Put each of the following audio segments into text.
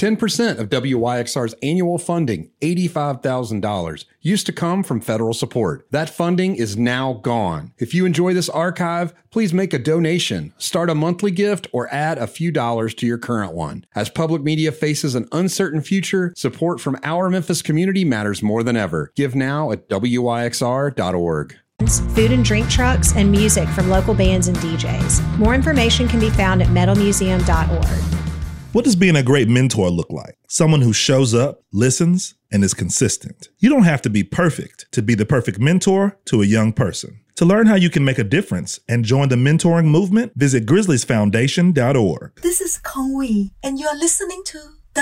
10% of WYXR's annual funding, $85,000, used to come from federal support. That funding is now gone. If you enjoy this archive, please make a donation, start a monthly gift, or add a few dollars to your current one. As public media faces an uncertain future, support from our Memphis community matters more than ever. Give now at WYXR.org. Food and drink trucks, and music from local bands and DJs. More information can be found at metalmuseum.org. What does being a great mentor look like? Someone who shows up, listens, and is consistent. You don't have to be perfect to be the perfect mentor to a young person. To learn how you can make a difference and join the mentoring movement, visit grizzliesfoundation.org. This is Kong Wee, and you are listening to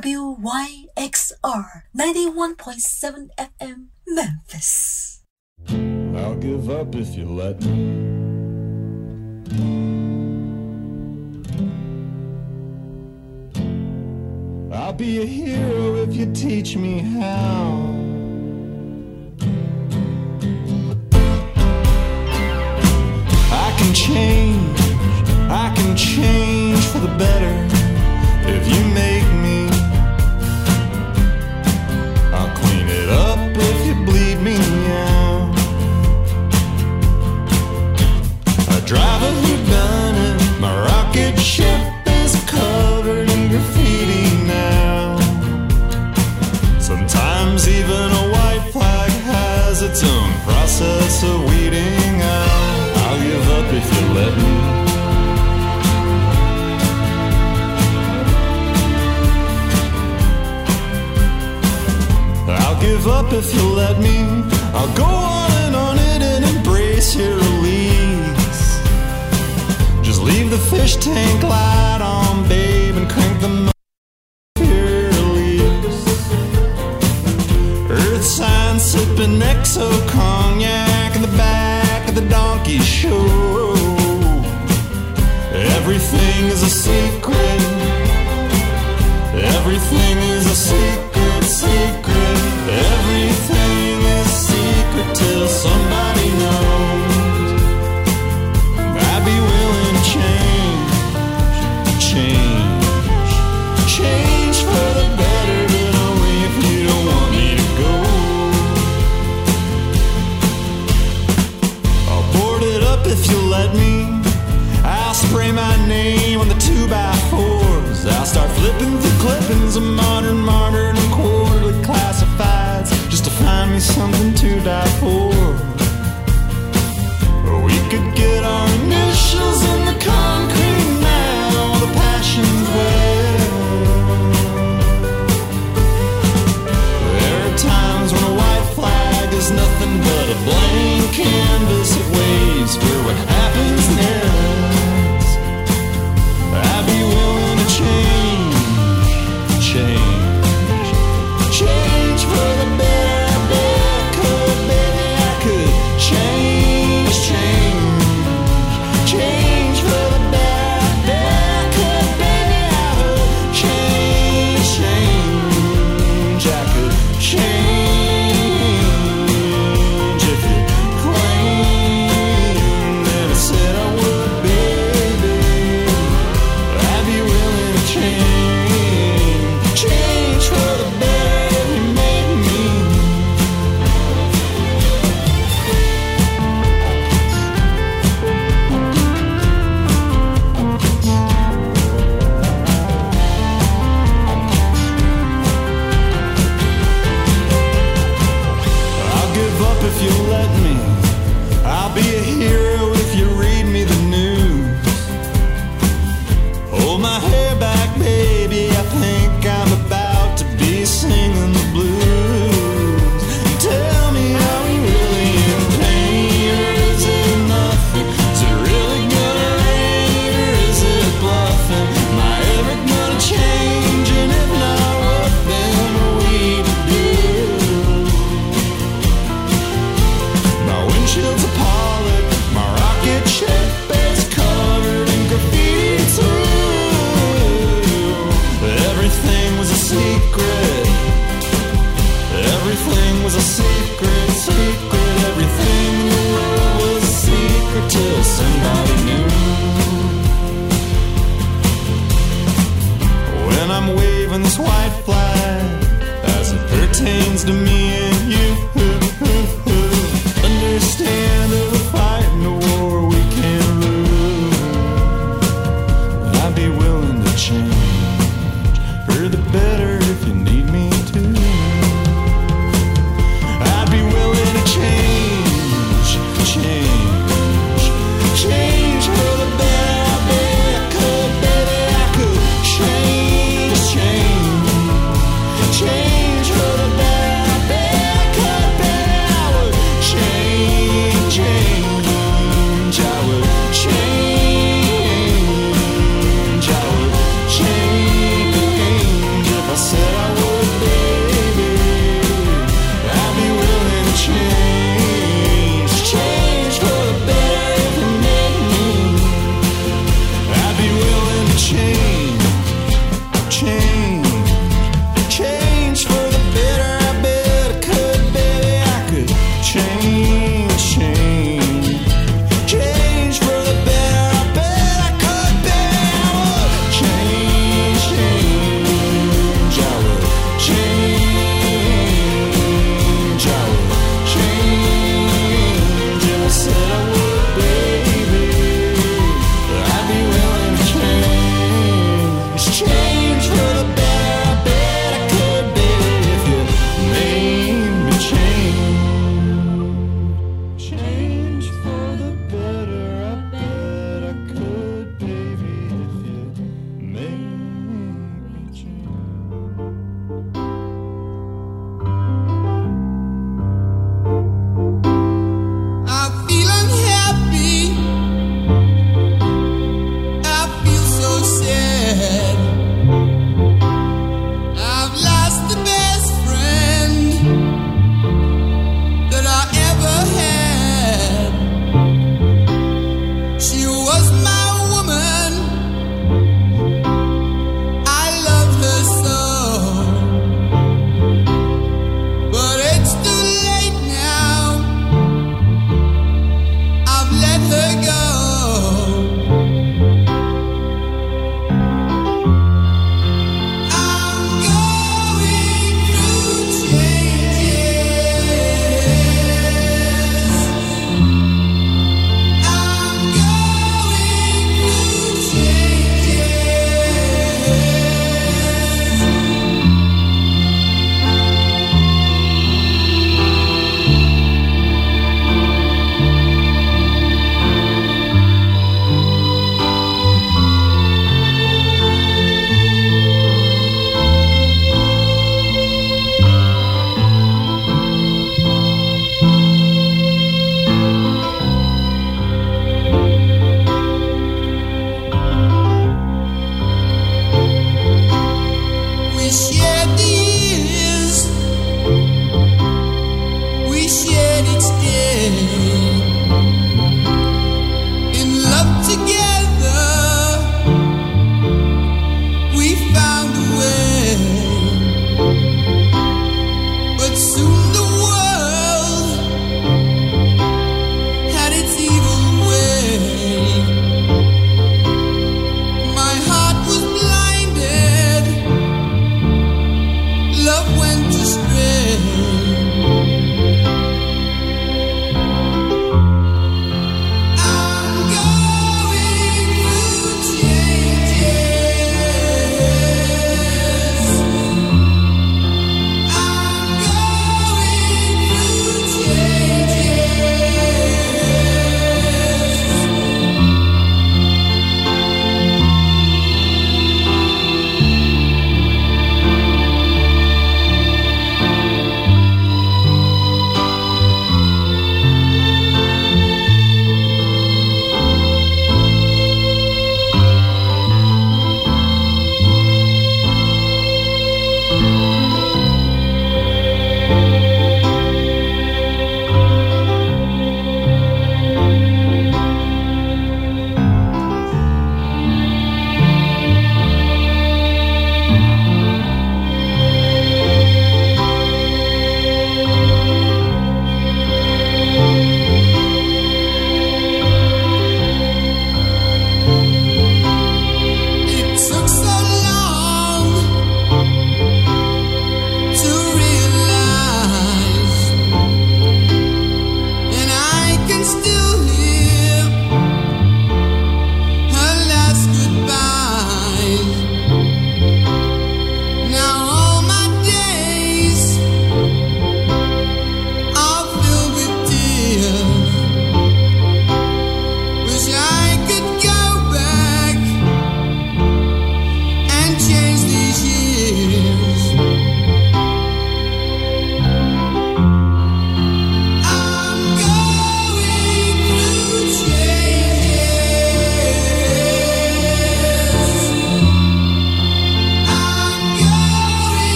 WYXR 91.7 FM, Memphis. I'll give up if you let me. I'll be a hero if you teach me how. I can change for the better if you make me. I'll clean it up if you bleed me out. I drive a whodunit, my rocket ship is covered in graffiti now. Sometimes even a white flag has its own process of weeding out. I'll give up if you let me. I'll give up if you let me. I'll go on it and embrace your release. Just leave the fish tank light on, babe, and crank the motor release. Earth sign sipping exo cognac in the back of the donkey show. Everything is a secret. Everything is a secret, secret. Everything is secret till somebody knows. I'd be willing to change for the better, but only if you don't want me to go. I'll board it up if you let me. I'll spray my name on the 2x4s. I'll start flipping through clippings of modern and quarterly classifieds just to find me something to die for. Or we could get our initials in the concrete now, the passions well. There are times when a white flag is nothing but a blank canvas. It waves for what happens next. I'd be willing to change for the better, baby, baby, I white flag as it pertains to me and you. Understand that we're fighting a war we can't lose. I'd be willing to change for the better if you need me to. I'd be willing to change for the better. I bet I could, baby, I could change for the better. I bet I could, baby, I would change, I would change, I would change if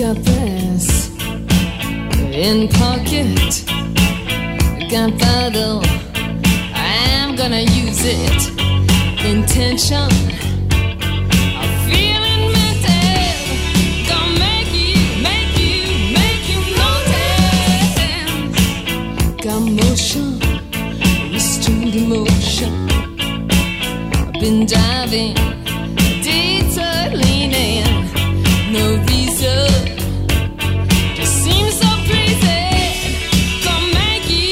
got this in pocket. Gunpowder, I'm gonna use it. Intention, I'm feeling mental. Gonna make you notice. Got motion, restrained emotion. I've been diving, detour leaning, no reason. Just seems so crazy. Gonna make you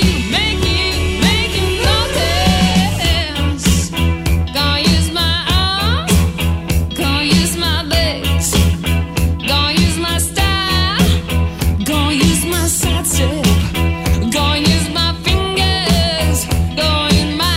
notice. Gonna use my arms, gonna use my legs, gonna use my style, gonna use my side step, gonna use my fingers, gonna use my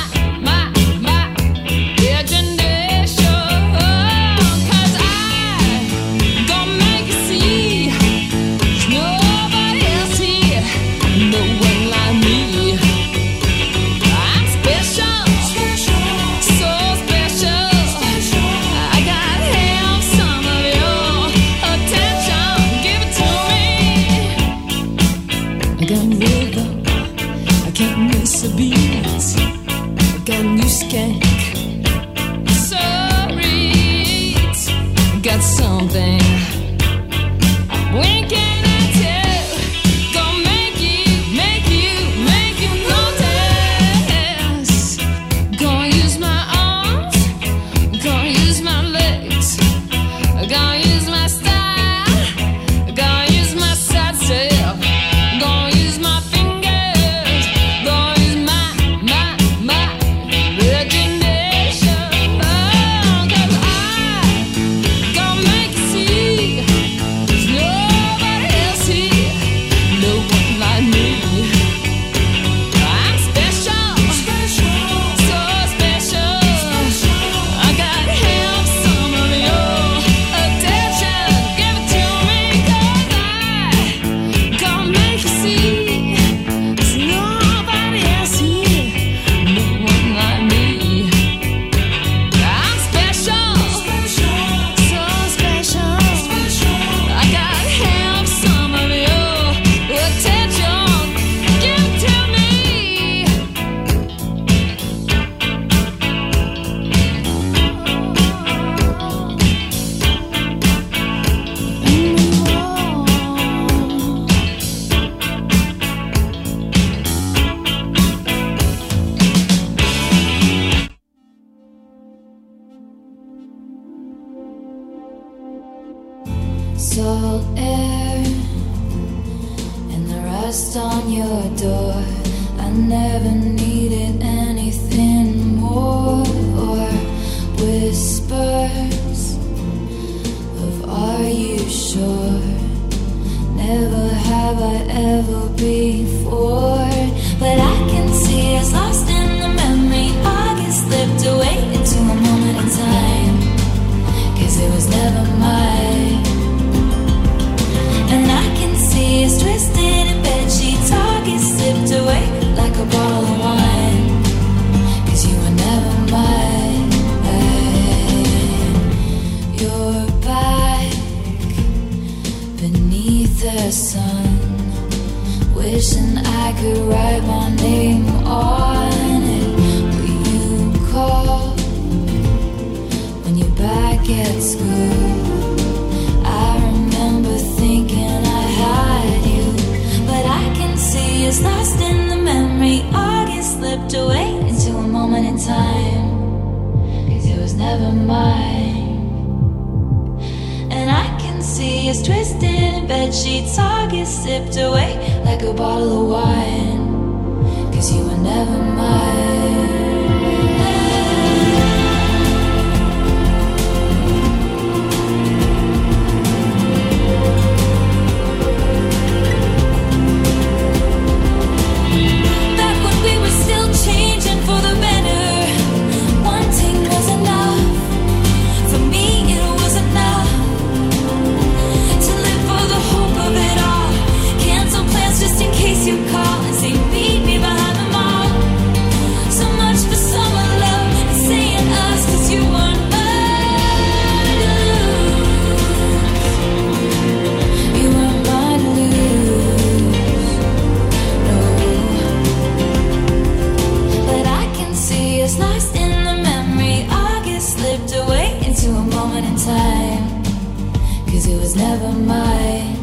imagination. 'Cause I gonna make you see there's nobody else here, no one like me. I'm special, so special. I gotta have some of your attention. Give it to me. I got rhythm, I can't miss a beat. I got new skank, sorry, got something I'm winking at you. Gonna make you notice. Gonna use my arms, gonna use my legs, gonna use my style, gonna use my side step, gonna use my fingers, gonna use my imagination. 'Cause I gonna make you see there's nobody else here, no one like me. I'm special, so special. I gotta have some of your attention. Give it to me, 'cause I gonna make you see there's nobody else here, no one like me. I'm special, so special. I gotta have some of your attention. Give it to me. Salt air and the rust on your door. I never needed anything more. Or whispers of are you sure? Never have I ever before. But I can see it's lost in the memory. I get slipped away into a moment in time. 'Cause it was never mine. And I can see us twisted in bed sheets. All get slipped away like a bottle of wine. 'Cause you were never mine. You're back beneath the sun, wishing I could write my name on it. Will you call when you're back at school? I remember thinking I had you, but I can see it's lost in the memory. All get slipped away into a moment in time. 'Cause it was never mine. And I can see us twisted in bed sheets. All get slipped away like a bottle of wine. 'Cause you were never mine. Back when we were still changing for the better, wanting was enough. For me it was enough to live for the hope of it all. Cancel plans just in case you call and say meet me behind the mall. 'cause it was never mine.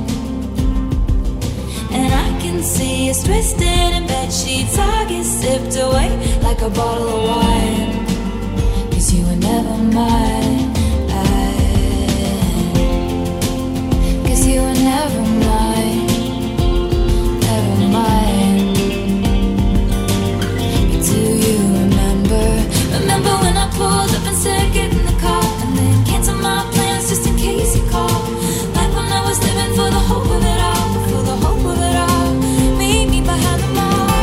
And I can see us twisted in bed sheets, I get sipped away like a bottle of wine, 'cause you were never mine. 'Cause you were never mine, never mine. But do you remember when I pulled up and said get in the car, and then canceled my plans just in case you called? Like when I was living for the hope of it all, for the hope of it all. Meet me behind the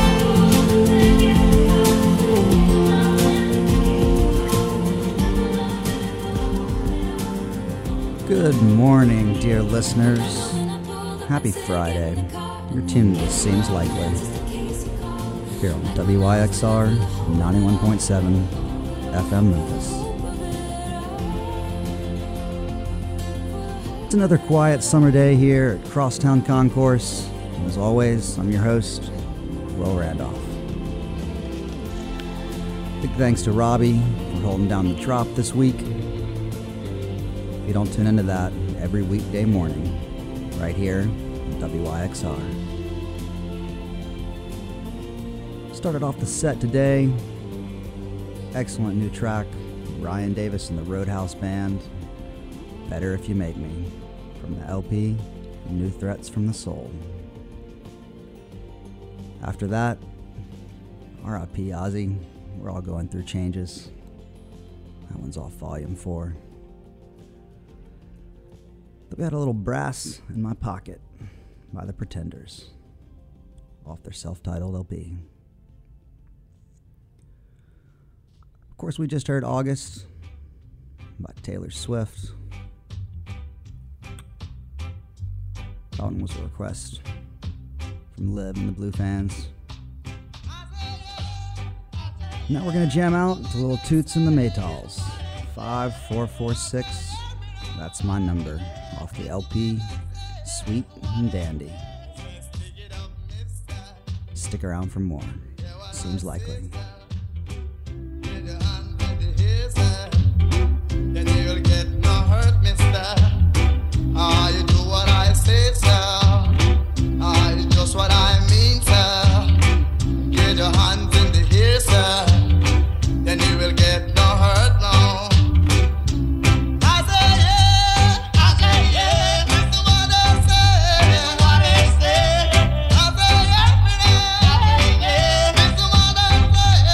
mall. Good morning, dear listeners. Happy Friday. You're tuned to Seems Likely here on WYXR 91.7 FM Memphis. It's another quiet summer day here at Crosstown Concourse. And as always, I'm your host, Will Randolph. Big thanks to Robbie for holding down the drop this week. If you don't tune into that every weekday morning, right here on WYXR. Started off the set today. Excellent new track, Ryan Davis and the Roadhouse Band, Better If You Make Me, from the LP, New Threats from the Soul. After that, R.I.P. Ozzy, we're all going through changes. That one's off Volume 4. But we had a little Brass in My Pocket by the Pretenders, off their self-titled LP. Of course, we just heard August by Taylor Swift. That one was a request from Liv and the Blue Fans. Now we're going to jam out to Little Toots and the Maytals. 5446, that's my number, off the LP Sweet and Dandy. Stick around for more. Seems Likely. You do what I say, sir. You just what I mean, sir. Get your hands in the air, sir. Then you will get no hurt, no. I say yeah, I say yeah. That's what I say. That's what I say. I say yeah, that's what I say.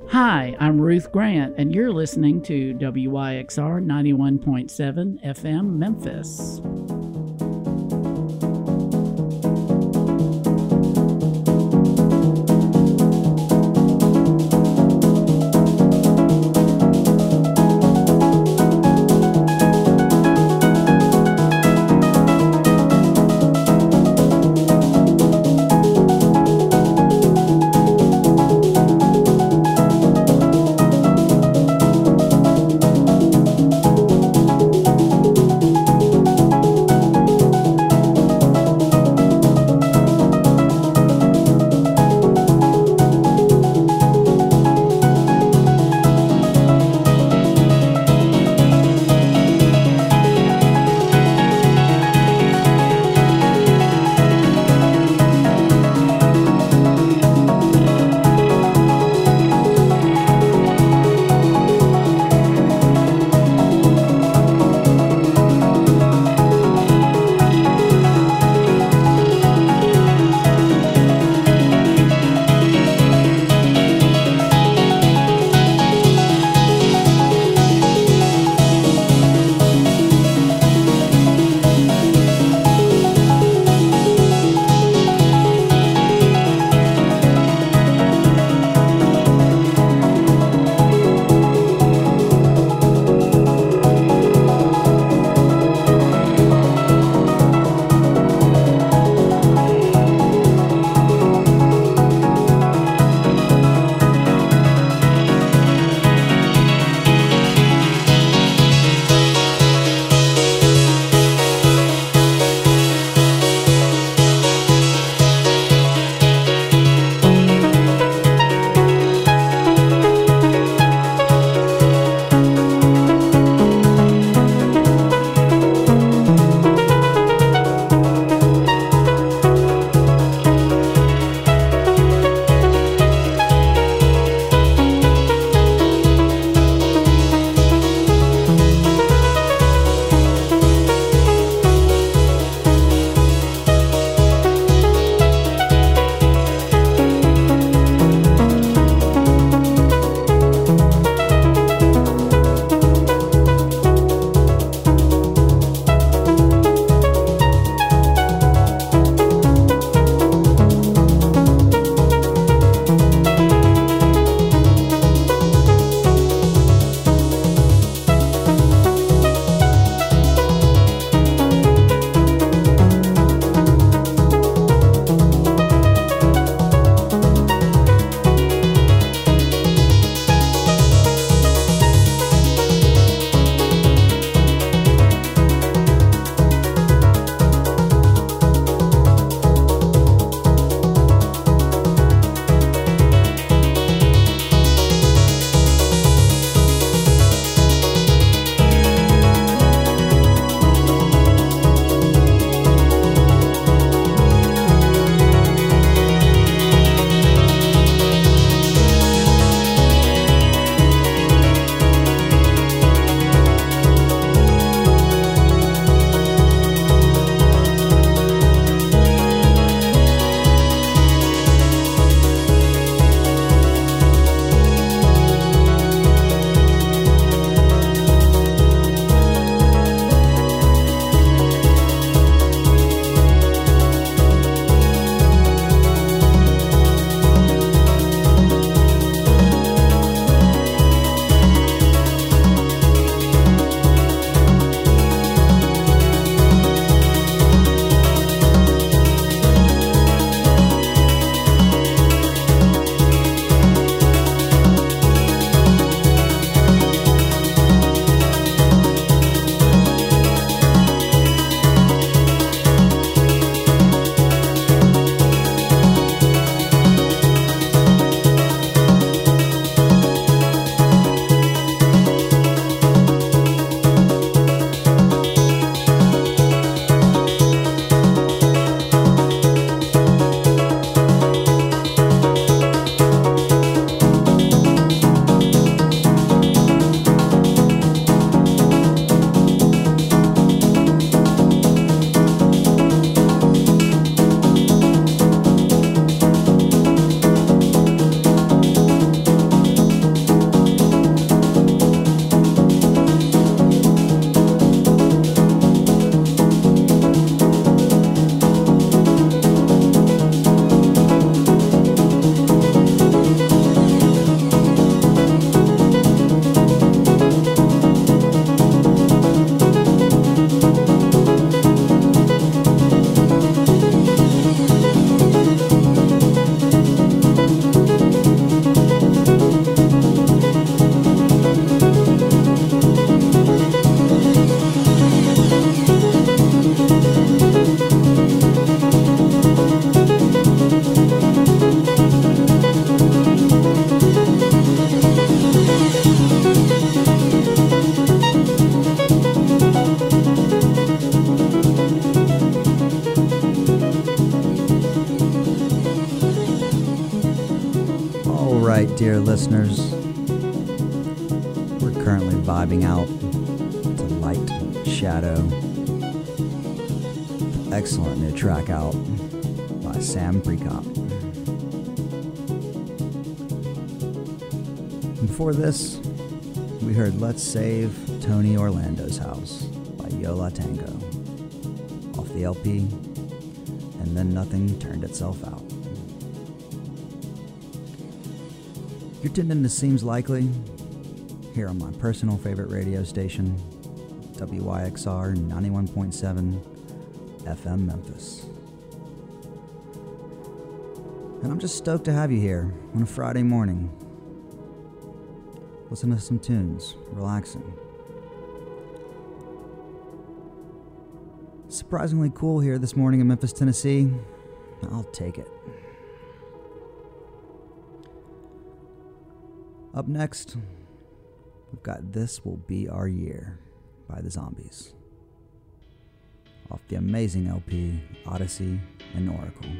Hi, I'm Ruth Grant, and you're listening to WYXR 91.7 FM Memphis. right, dear listeners. We're currently vibing out to Light Shadow. Excellent new track out by Sam Prekop. Before this, we heard Let's Save Tony Orlando's House by Yo La Tango off the LP, And Then Nothing Turned Itself Out. You're tuned in to Seems Likely here on my personal favorite radio station, WYXR 91.7 FM Memphis. And I'm just stoked to have you here on a Friday morning. Listen to some tunes, relaxing. Surprisingly cool here this morning in Memphis, Tennessee. I'll take it. Up next, we've got This Will Be Our Year by The Zombies off the amazing LP Odyssey and Oracle.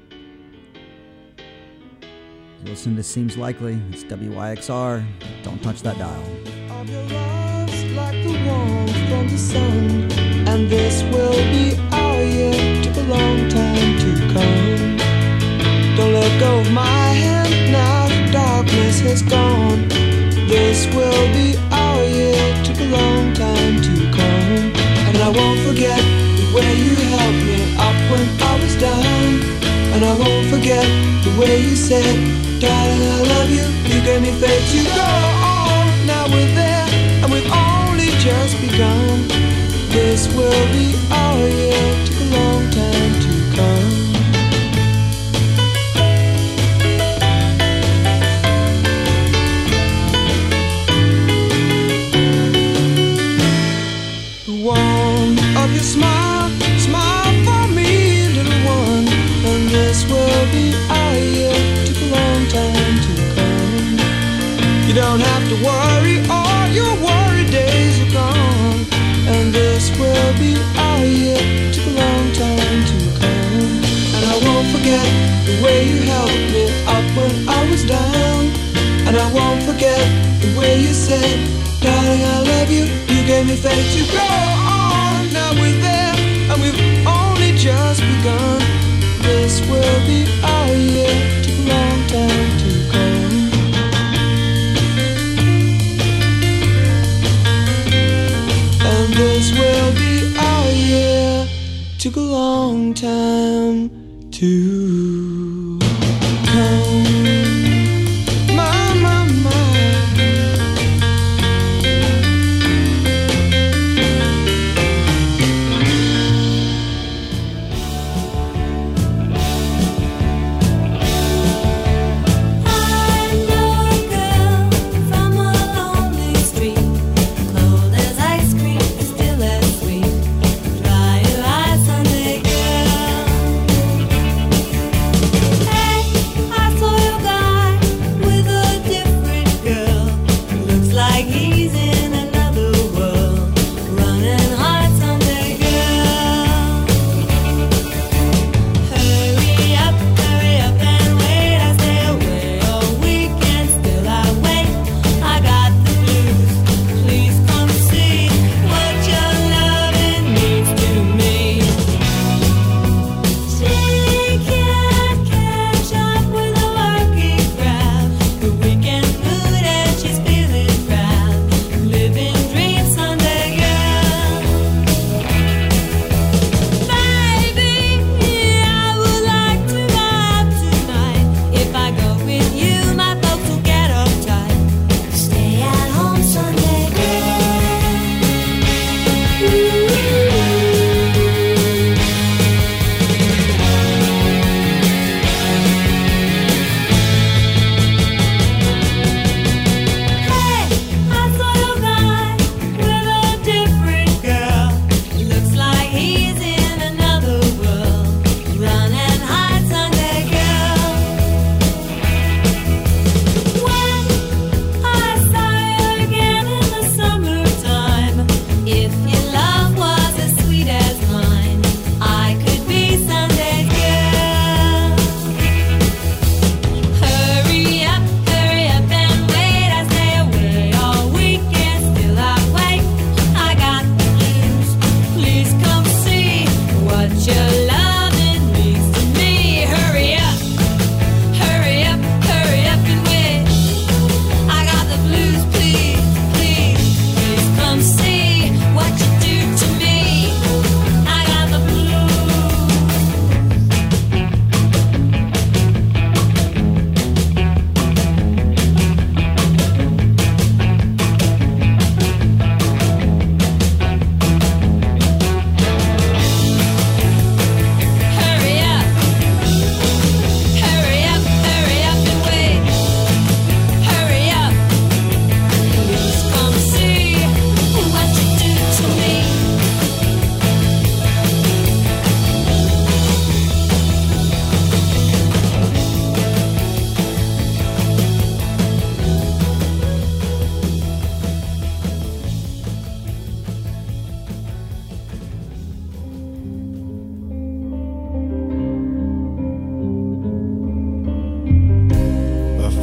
You listen to Seems Likely. It's WYXR. Don't touch that dial. Of your love's like the warmth from the sun, and this will be our year. Took a long time to come. Don't let go of my hand now. The darkness has gone. This will be our year. Took a long time to come, and I won't forget the way you helped me up when I was down, and I won't forget the way you said, darling, I love you. You gave me faith to go on. Now we're there, and we've only just begun. This will be our year. Took a long time to come. The warmth of your smile, smile for me, little one. And this will be our year. Took a long time to come. You don't have to worry, all your worry days are gone. And this will be our year. Took a long time to come. And I won't forget the way you helped me up when I was down. And I won't forget the way you said, darling, I love you. You gave me faith to go on. Now we're there, and we've only just begun. This will be our year. Took a long time to come. And this will be our year. Took a long time to come. My, my, my.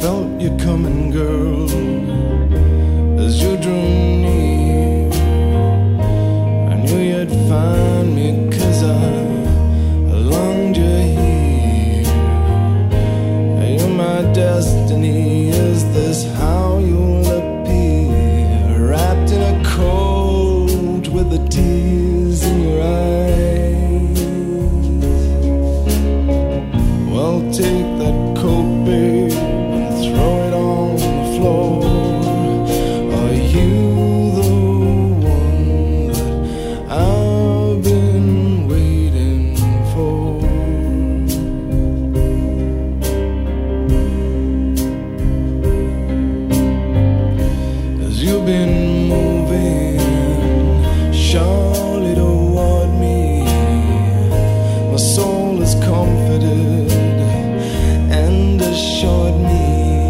felt you coming, girl, as you drew near. I knew you'd find me 'cause I longed you here. You're my destiny, is this how you'll appear? Wrapped in a coat with the tears in your eyes. Well, take that coat, babe, and throw it on the floor. Are you the one that I've been waiting for? 'Cause you've been moving surely toward me. My soul is comforted and assured me,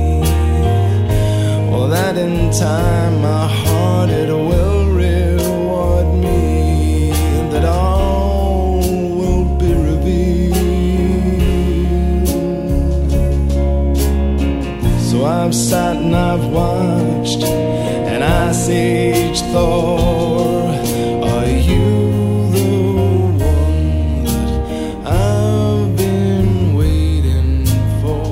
well, that in time my heart it will reward me, that all will be revealed. So I've sat and I've watched and I saged Thor. Are you the one that I've been waiting for?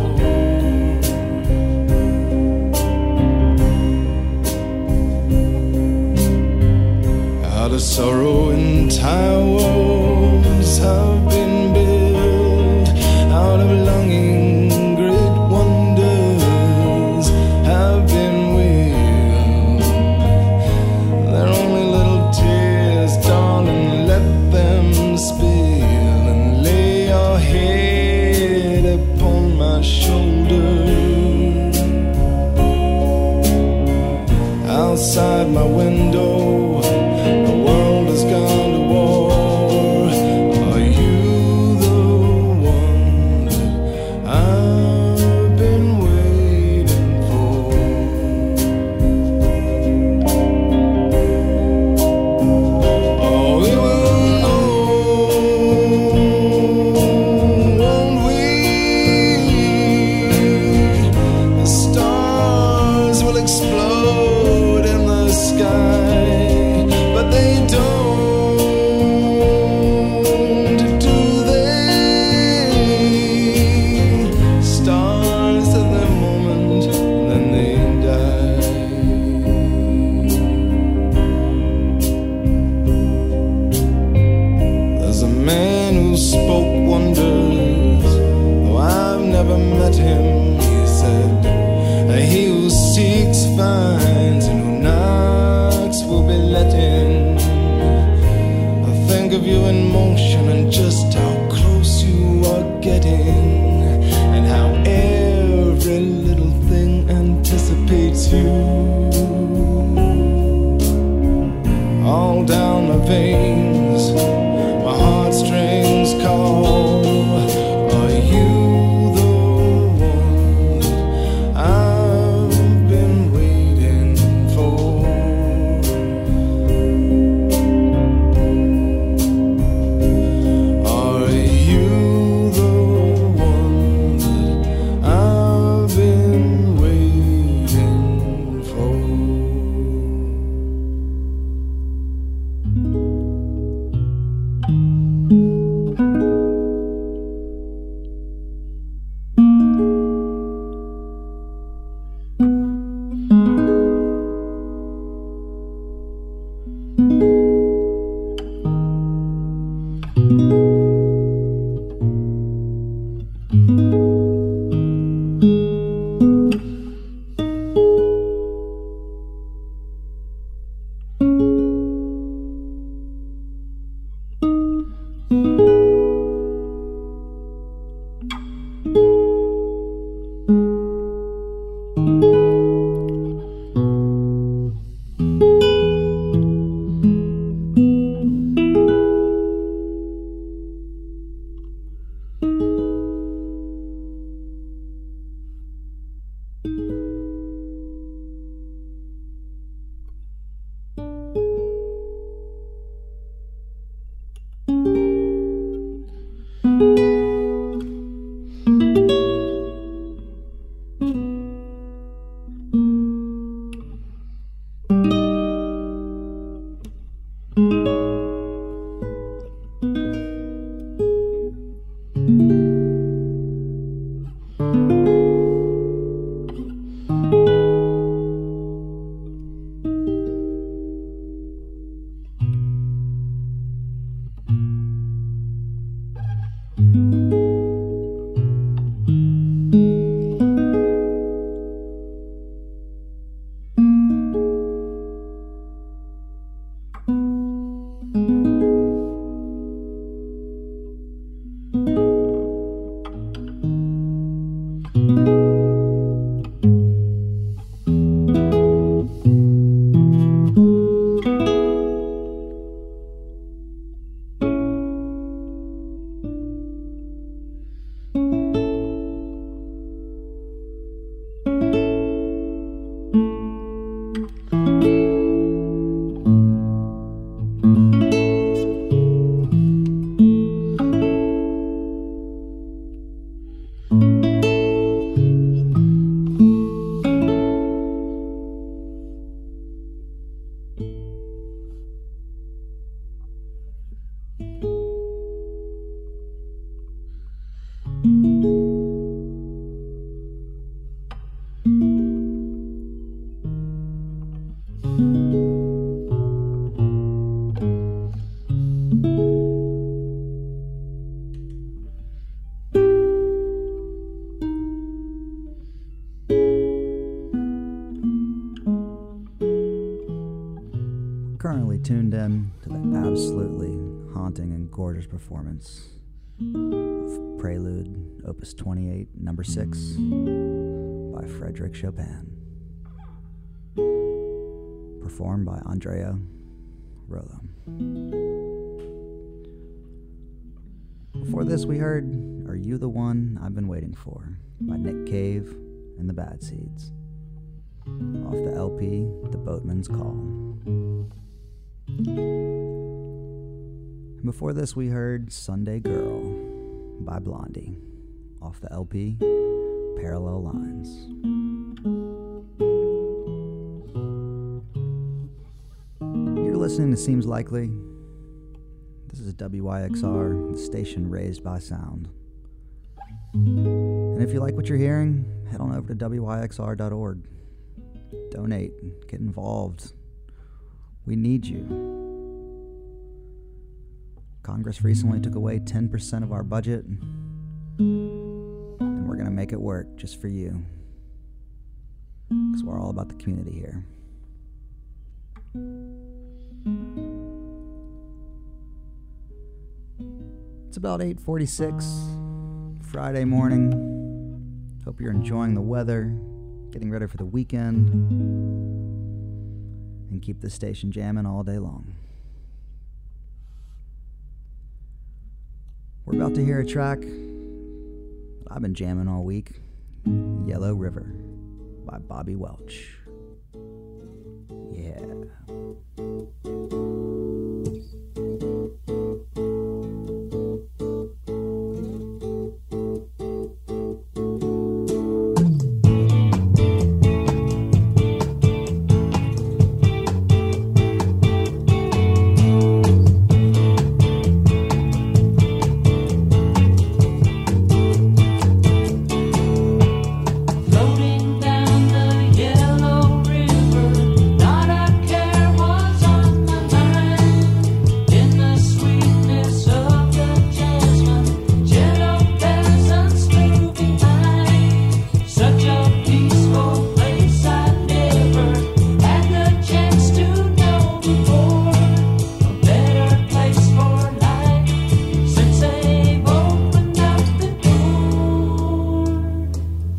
Out of sorrow entire worlds have been built, out of longing great wonders have been willed. They're only little tears, darling, let them spill, and lay your head upon my shoulder. Outside my window, the world has gone to war. Are you the one that I've been waiting for? Oh, we will know, won't we? The stars will explode in the sky, but they don't, do they? Stars at their moment, then they die. There's a man who spoke wonders, though I've never met him. He said, he who seeks finds, and who knocks will be let in. I think of you in motion and just how close you are getting, and how every little thing anticipates you. All down my veins, my heartstrings call. Are you the one that I've been waiting for? Are you the one that I've been waiting Currently tuned in to the absolutely haunting and gorgeous performance of Prelude, Opus 28, Number 6, by Frédéric Chopin, performed by Andrea Rollo. Before this, we heard Are You the One I've Been Waiting For by Nick Cave and the Bad Seeds, off the LP The Boatman's Call. And before this, we heard Sunday Girl by Blondie, off the LP Parallel Lines. You're listening to Seems Likely. This is WYXR, the station raised by sound. And if you like what you're hearing, head on over to WYXR.org. Donate, get involved. We need you. Congress recently took away 10% of our budget, and we're going to make it work just for you. Because we're all about the community here. It's about 8:46 Friday morning. Hope you're enjoying the weather, getting ready for the weekend, and keep the station jamming all day long. We're about to hear a track that I've been jamming all week, Yellow River by Bobby Welch. Yeah. Floating down the yellow river, not a care was on my mind. In the sweetness of the jasmine, gentle peasants flew behind. Such a peaceful place I've never had the chance to know before. A better place for life since they've opened up the door.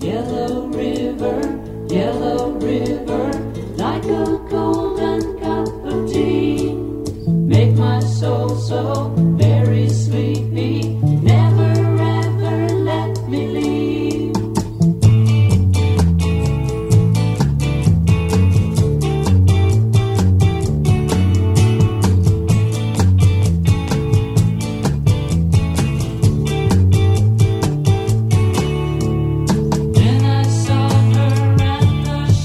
Yellow river, like a golden cup of tea, make my soul so very sleepy, never ever let me leave. Then I saw her at the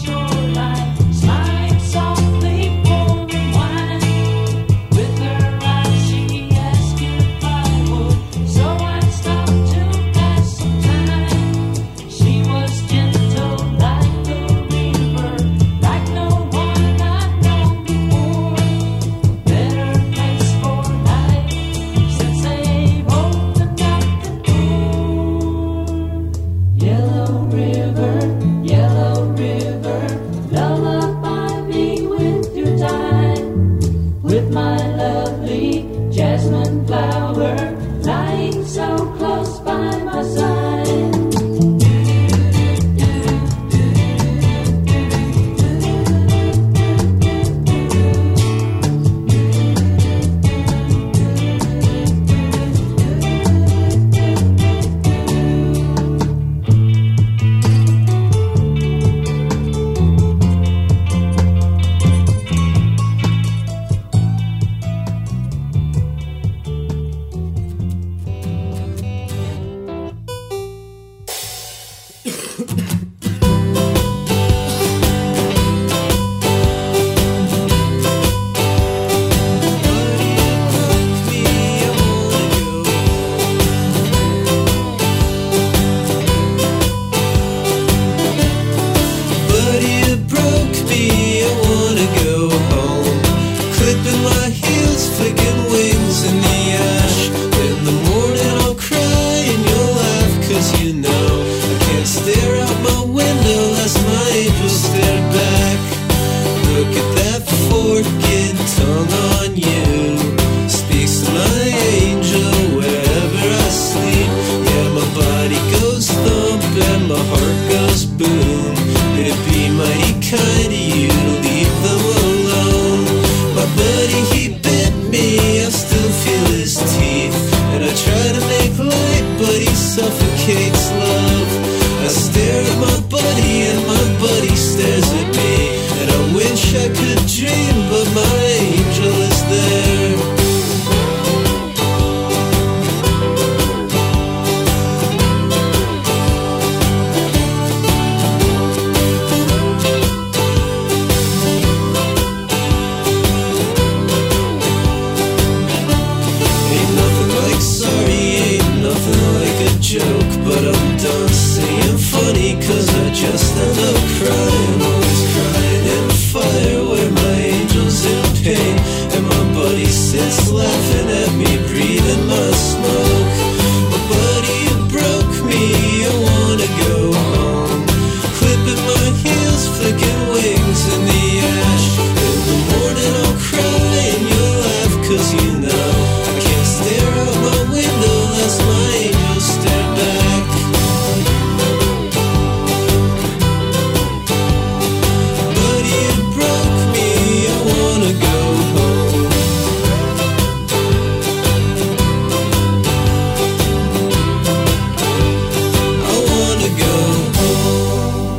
and my heart goes boom. It'd be mighty kind of you to leave them alone. My buddy, he bit me, I still feel his teeth. And I try to make light, but he suffocates love. I stare at my buddy and my buddy stares at me. And I wish I could dream, but my angel is there. Joke, but I'm done saying funny, cause I just end up crying. Always crying in fire where my angel's in pain. And my buddy sits laughing at me, breathing my smoke. My buddy, you broke me, I wanna go home. Clipping my heels, flicking wings in the ash. In the morning I'll cry and you'll laugh, cause you know I can't stare out my window lest my angel stare back. Buddy, you broke me, I wanna go home. I wanna go home.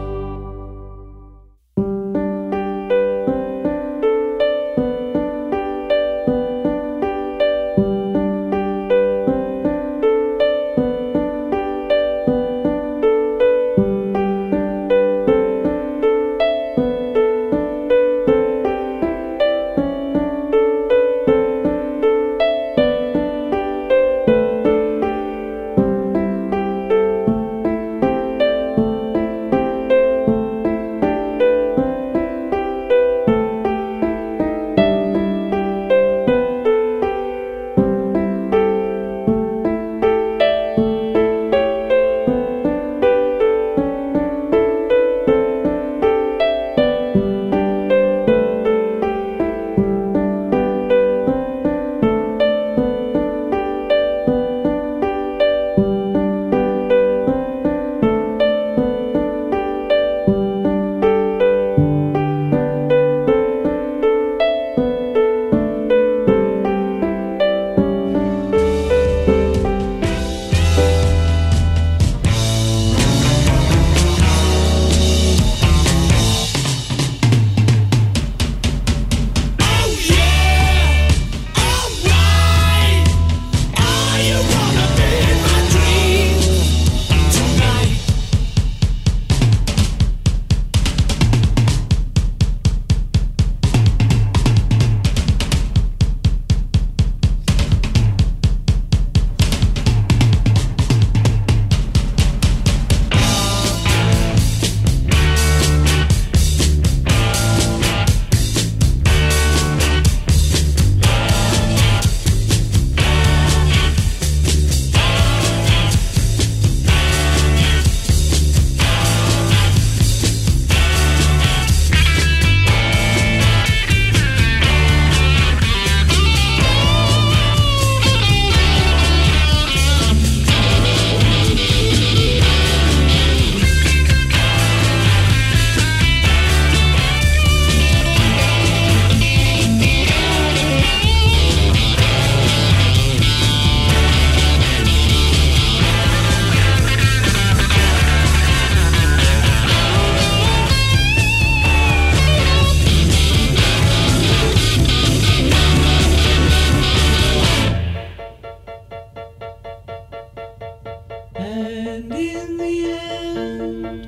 And in the end,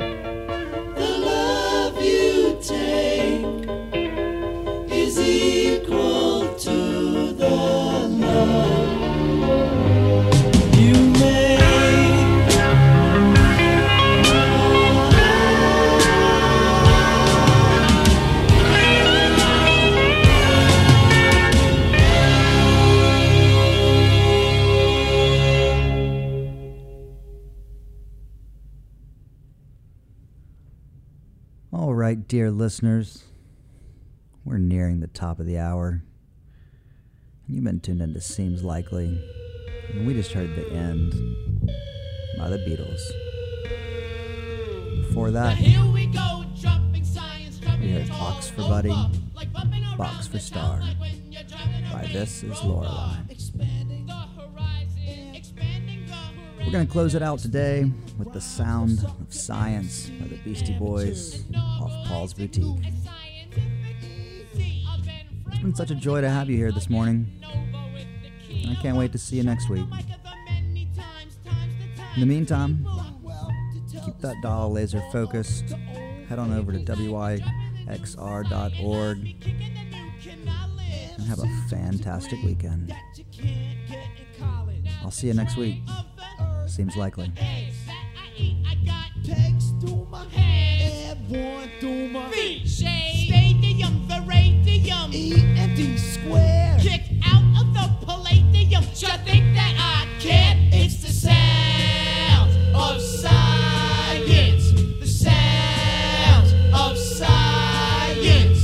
the love you take is equal to the love you make. All right, dear listeners, we're nearing the top of the hour. You've been tuned into Seems Likely, and we just heard the end by the Beatles. before that, we heard Box for Buddy, Box for Star, by This Is Lorelei. We're going to close it out today with The Sound of Science by the Beastie Boys off Paul's Boutique. It's been such a joy to have you here this morning. I can't wait to see you next week. In the meantime, keep that dial laser focused. Head on over to wyxr.org and have a fantastic weekend. I'll see you next week. Seems likely. Stadium, Veradium, E&D square. Kick out of the Palladium. You think that I can't? It's the sound of science. The sound of science.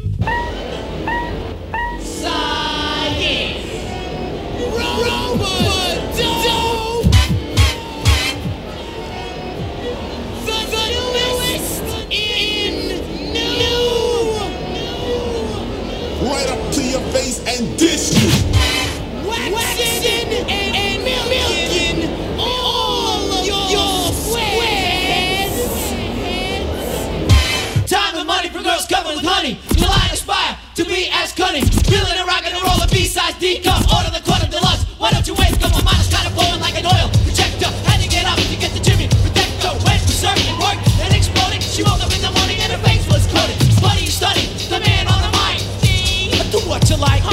Science. Robo-dope. The newest in new. Right up to your face and dish you. Waxing and milking all of your squares. Time and money for girls covered with honey. Till I aspire to be as cunning. Feeling a rock and roll a B-size D-cup. Order the quarter deluxe. Why don't you wait? Come on, mine is kind of blowing like an oil projector. Had to get up to get the Jimmy Protector. Went for serving and work and exploding. She woke up in the morning and her face was coated. Funny, stunning, the man on the mic. Do what you like.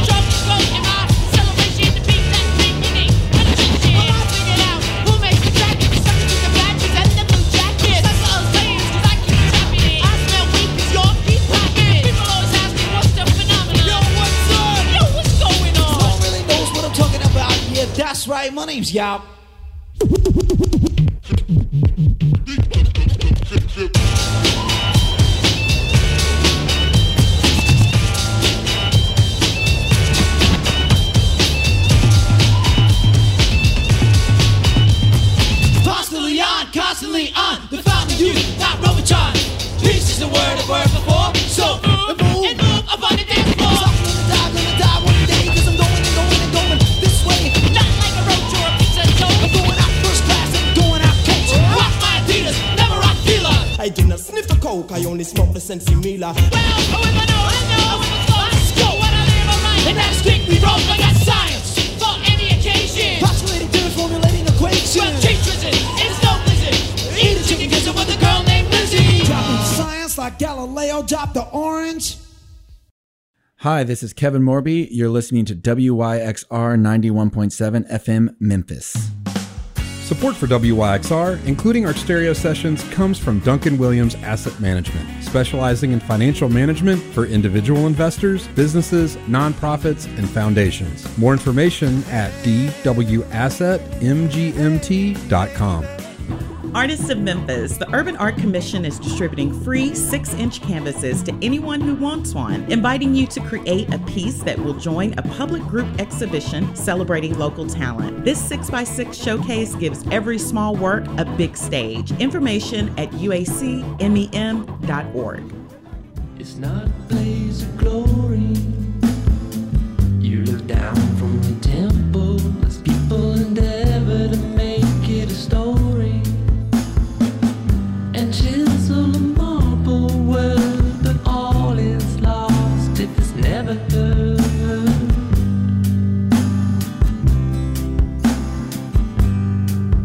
That's right, my name's Yao. Constantly on the fountain youth, not Robotron. Peace is the word I've heard before. So move up on the dance floor. I'm gonna die one day, cause I'm going this way. Not like a roach or a pizza toe. I'm going out first class, I'm going out coach. Rock my Adidas, never rock Fila. I do not sniff the coke, I only smoke the Sensi Mila. Well, I know, let's go. What I live on right. And that's strictly wrong, I got science for any occasion. Postulating different formulating equations. Well, teach visit, it's no visit. Eat a chicken gizzard with a girl named Lizzie. Dropping science like Galileo dropped the orange. Hi, this is Kevin Morby. You're listening to WYXR 91.7 FM Memphis. Support for WYXR, including our stereo sessions, comes from Duncan Williams Asset Management, specializing in financial management for individual investors, businesses, nonprofits, and foundations. More information at dwassetmgmt.com. Artists of Memphis, the Urban Art Commission is distributing free 6-inch canvases to anyone who wants one, inviting you to create a piece that will join a public group exhibition celebrating local talent. This 6x6 showcase gives every small work a big stage. Information at uacmem.org. It's not a blaze of glory. You look down from the temple, there's people in death.